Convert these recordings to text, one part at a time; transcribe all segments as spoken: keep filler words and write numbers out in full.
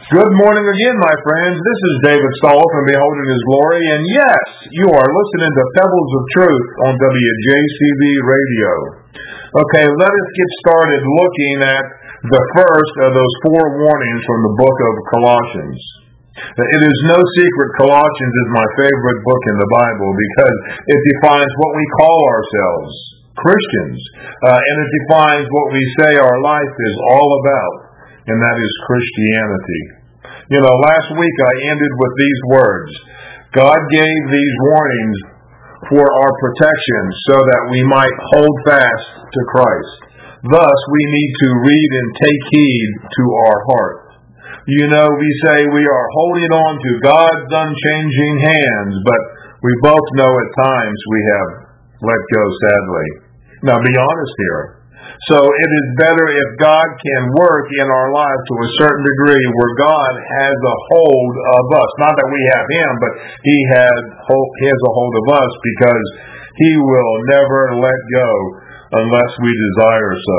Good morning again, my friends. This is David Stahl from Beholding His Glory, and yes, you are listening to Pebbles of Truth on W J C V Radio. Okay, let us get started looking at the first of those four warnings from the book of Colossians. It is no secret Colossians is my favorite book in the Bible because it defines what we call ourselves, Christians, uh, and it defines what we say our life is all about, and that is Christianity. You know, last week I ended with these words. God gave these warnings for our protection so that we might hold fast to Christ. Thus, we need to read and take heed to our heart. You know, we say we are holding on to God's unchanging hands, but we both know at times we have let go, sadly. Now, be honest here. So it is better if God can work in our lives to a certain degree where God has a hold of us. Not that we have Him, but He has, he has a hold of us because He will never let go unless we desire so.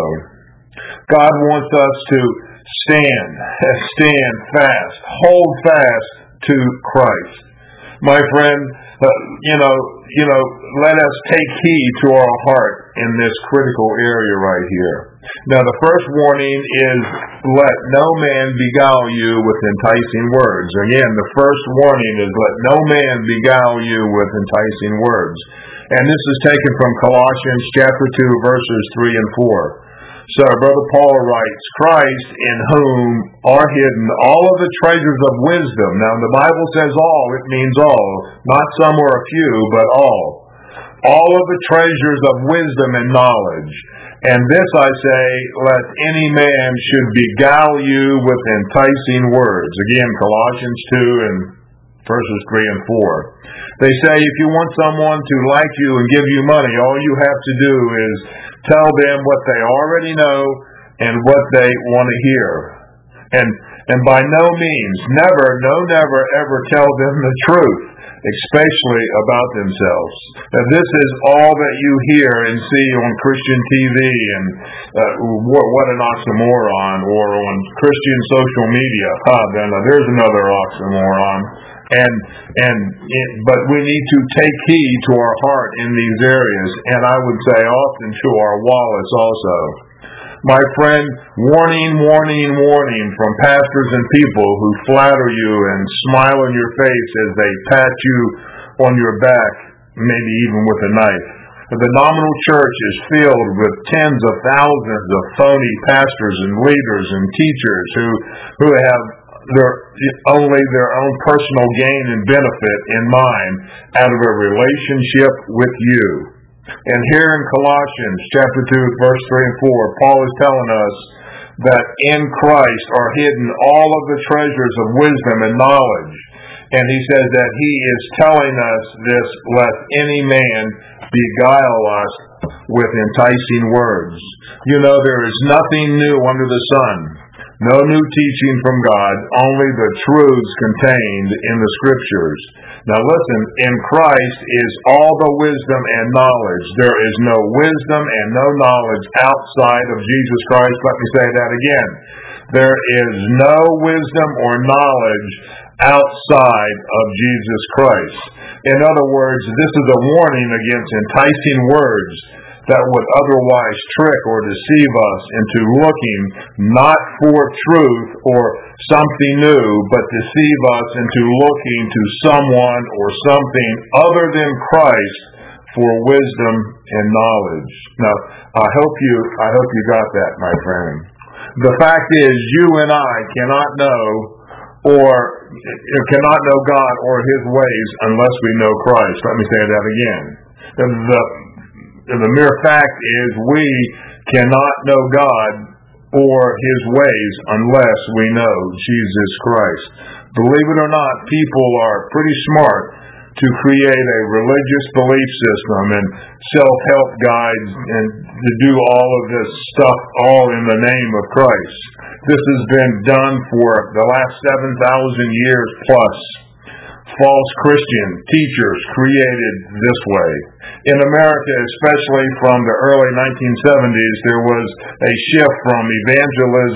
God wants us to stand, stand fast, hold fast to Christ. My friend, uh, you know, you know, let us take heed to our heart in this critical area right here. Now, the first warning is, let no man beguile you with enticing words. Again, the first warning is, let no man beguile you with enticing words. And this is taken from Colossians chapter two, verses three and four. So, Brother Paul writes, Christ in whom are hidden all of the treasures of wisdom. Now, the Bible says all, it means all. Not some or a few, but all. All of the treasures of wisdom and knowledge. And this I say, lest any man should beguile you with enticing words. Again, Colossians two and verses three and four. They say if you want someone to like you and give you money, all you have to do is tell them what they already know and what they want to hear. And and by no means, never, no never, ever tell them the truth, especially about themselves. Now, this is all that you hear and see on Christian T V and uh, what, what an oxymoron, or on Christian social media. Ah, then uh, there's another oxymoron. And and it, but we need to take heed to our heart in these areas, and I would say often to our wallets also. My friend, warning, warning, warning from pastors and people who flatter you and smile in your face as they pat you on your back, maybe even with a knife. The nominal church is filled with tens of thousands of phony pastors and leaders and teachers who who have their only their own personal gain and benefit in mind out of a relationship with you. And here in Colossians chapter two, verse three and four, Paul is telling us that in Christ are hidden all of the treasures of wisdom and knowledge. And he says that he is telling us this, lest any man beguile us with enticing words. You know, there is nothing new under the sun. No new teaching from God, only the truths contained in the Scriptures. Now listen, in Christ is all the wisdom and knowledge. There is no wisdom and no knowledge outside of Jesus Christ. Let me say that again. There is no wisdom or knowledge outside of Jesus Christ. In other words, this is a warning against enticing words that would otherwise trick or deceive us into looking not for truth or something new, but deceive us into looking to someone or something other than Christ for wisdom and knowledge. Now, I hope you, I hope you got that, my friend. The fact is, you and I cannot know or cannot know God or His ways unless we know Christ. Let me say that again. The The mere fact is we cannot know God or His ways unless we know Jesus Christ. Believe it or not, people are pretty smart to create a religious belief system and self-help guides and to do all of this stuff all in the name of Christ. This has been done for the last seven thousand years plus. False Christian teachers created this way. In America, especially from the early nineteen seventies, there was a shift from evangelism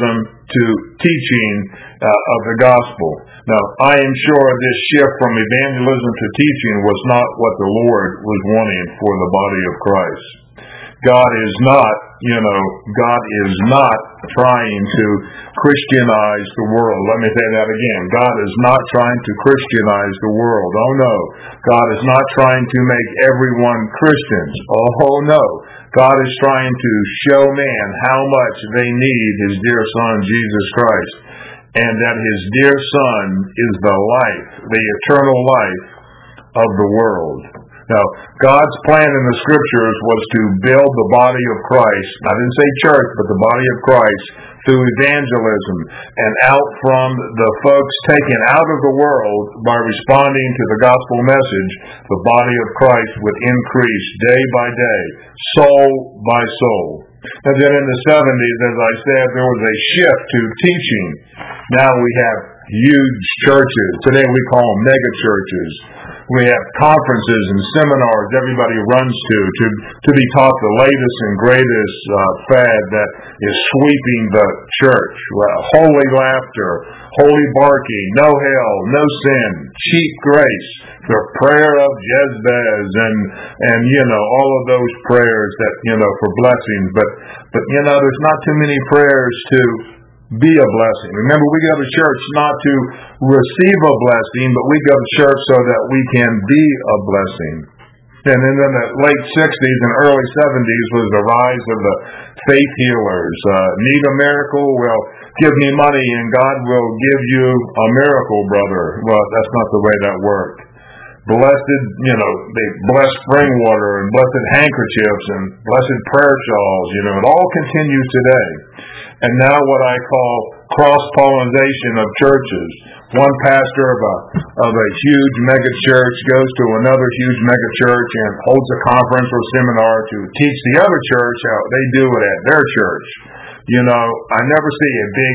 to teaching uh, of the gospel. Now, I am sure this shift from evangelism to teaching was not what the Lord was wanting for the body of Christ. God is not, you know, God is not trying to Christianize the world. Let me say that again. God is not trying to Christianize the world. Oh no. God is not trying to make everyone Christians. Oh no. God is trying to show man how much they need his dear Son, Jesus Christ, and that his dear Son is the life, the eternal life of the world. Now, God's plan in the Scriptures was to build the body of Christ. I didn't say church, but the body of Christ through evangelism, and out from the folks taken out of the world by responding to the gospel message, the body of Christ would increase day by day, soul by soul. And then in the seventies, as I said, there was a shift to teaching. Now we have huge churches. Today we call them mega churches. We have conferences and seminars everybody runs to to, to be taught the latest and greatest uh, fad that is sweeping the church. Uh, holy laughter, holy barking, no hell, no sin, cheap grace, the prayer of Jezebez, and and you know all of those prayers that you know for blessings. But but you know there's not too many prayers to be a blessing. Remember, we go to church not to receive a blessing, but we go to church so that we can be a blessing. And then in the late sixties and early seventies was the rise of the faith healers. Uh, need a miracle? Well, give me money and God will give you a miracle, brother. Well, that's not the way that worked. Blessed, you know, they blessed spring water and blessed handkerchiefs and blessed prayer shawls. You know, it all continues today. And now what I call cross-pollination of churches. One pastor of a of a huge mega church goes to another huge mega church and holds a conference or seminar to teach the other church how they do it at their church. You know, I never see a big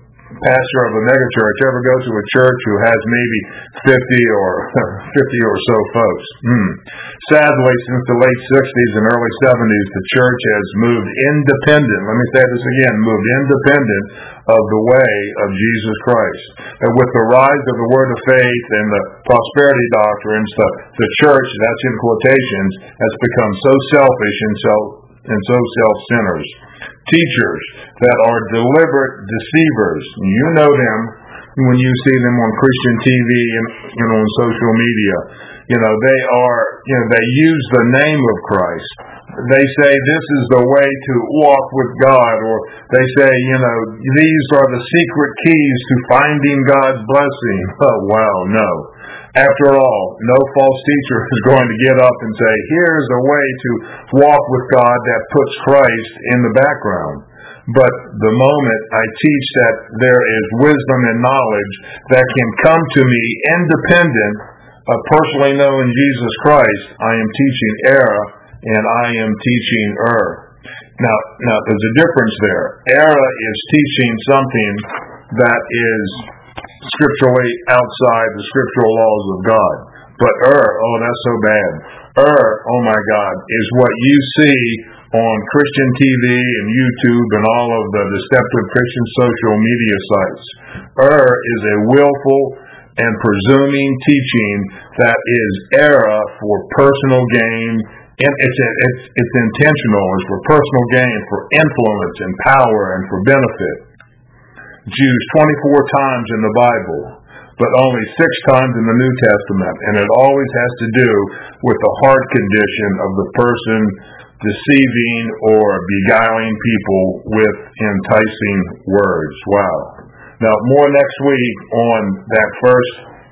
pastor of a mega church ever go to a church who has maybe fifty or fifty or so folks. Hmm. Sadly, since the late sixties and early seventies, the church has moved independent. Let me say this again, moved independent of the way of Jesus Christ. And with the rise of the word of faith and the prosperity doctrines, the, the church, that's in quotations, has become so selfish and so and so self-centered. Teachers that are deliberate deceivers. You know them when you see them on Christian T V and you know on social media. You know they are. You know they use the name of Christ. They say this is the way to walk with God, or they say you know these are the secret keys to finding God's blessing. Oh wow, no. After all, no false teacher is going to get up and say, here's a way to walk with God that puts Christ in the background. But the moment I teach that there is wisdom and knowledge that can come to me independent of personally knowing Jesus Christ, I am teaching error and I am teaching error. Now, now there's a difference there. Error is teaching something that is scripturally outside the scriptural laws of God. But er, oh, that's so bad. Er, oh my God, is what you see on Christian T V and YouTube and all of the deceptive Christian social media sites. Er is a willful and presuming teaching that is error for personal gain. And it's, it's, it's intentional. It's for personal gain, for influence and power and for benefit. It's used twenty-four times in the Bible, but only six times in the New Testament, and it always has to do with the heart condition of the person deceiving or beguiling people with enticing words. Wow. Now, more next week on that first,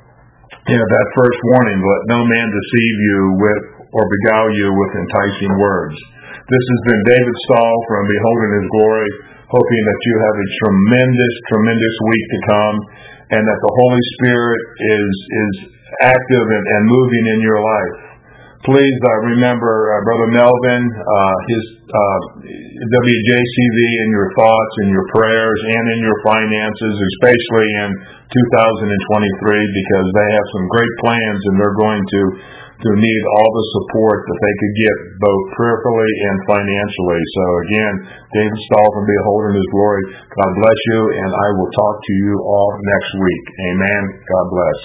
you know, that first warning, let no man deceive you with or beguile you with enticing words. This has been David Stahl from Beholding His Glory, hoping that you have a tremendous, tremendous week to come, and that the Holy Spirit is is active and, and moving in your life. Please uh, remember uh, Brother Melvin, uh, his uh, W J C V in your thoughts, in your prayers, and in your finances, especially in two thousand twenty-three, because they have some great plans and they're going to who need all the support that they could get, both prayerfully and financially. So again, David Stahl from Beholding His Glory, God bless you, and I will talk to you all next week. Amen. God bless.